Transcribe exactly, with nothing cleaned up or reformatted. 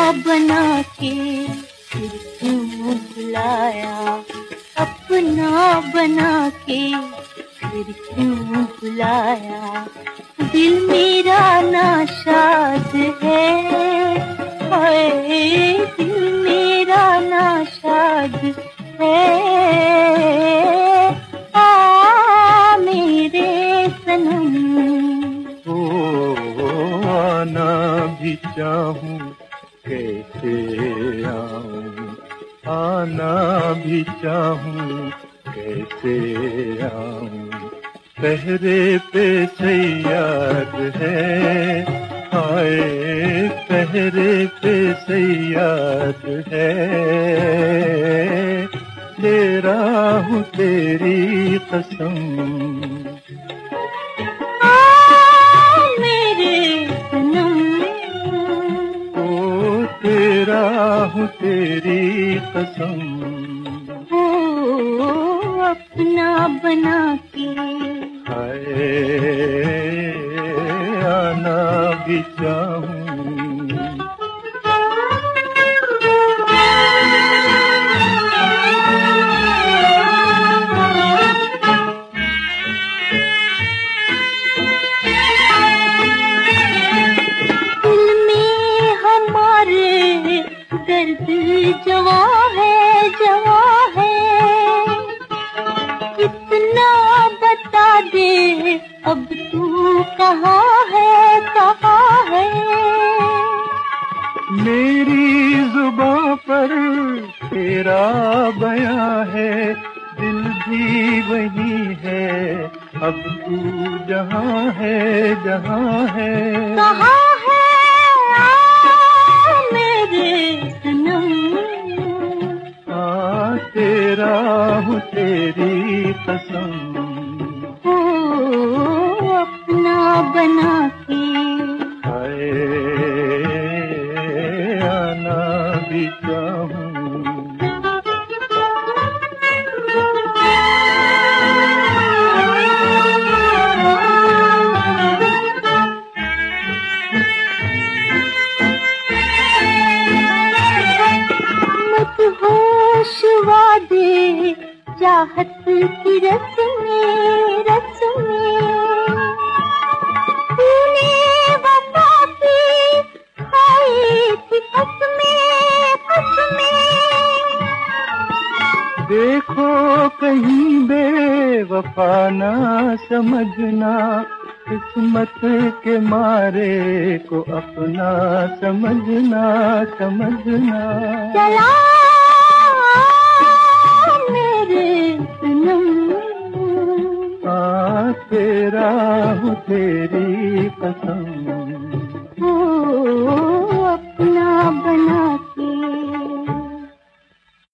बना के फिर क्यों बुलाया, अपना बना के फिर क्यों बुलाया। दिल मेरा नाशाद है, हाय दिल मेरा नाशाद है। आ मेरे सनम, ओ आना भी चाहूं कैसे आऊं, आना भी चाहूं कैसे आऊं। पहरे पे सैयाद है, हाय पहरे पे सैयाद है। ले रहा हूँ तेरी कसम, आ मेरे सनम। ओ तेरा हूँ तेरी कसम। ओ अपना बना के, हाय आना भी चाहूं। दिल में हमारे दर्द जवा है, जवा है। कितना बता दे अब तू कहाँ है, कहाँ है। मेरी जुबां पर तेरा बयां है, दिल भी वही है। अब तू जहाँ है, जहाँ है, कहाँ है आ मेरे सनम। आ तेरा हूँ तेरी कसम। ओ अपना बना के, हाय आना भी चाहूं। मदहोश वादे चाहत की रस में, रस में। तूने वफा की खाई थी कसमें, कसमें। देखो कहीं बेवफा ना समझना, किस्मत के मारे को अपना समझना, समझना। चला मेरे सनम, आ तेरा हूँ तेरी कसम।